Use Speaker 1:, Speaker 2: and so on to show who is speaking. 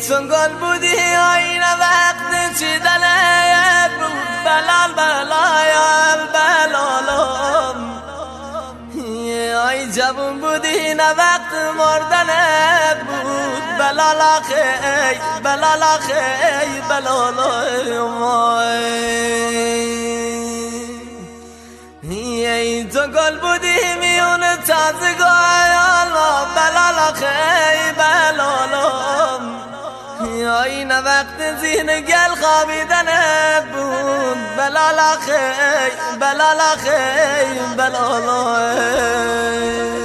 Speaker 1: چون گل بودی این وقت چیدنت بود بلال بلال بلالم ای جوون بودی این وقت مردنت بود بلال آخی بلال آخی بلالم ای تو گل بودی میون تازگان بلال آخی بلالم این وقت زین گل خوابیدنت بود بلال آخی بلال آخی بلالم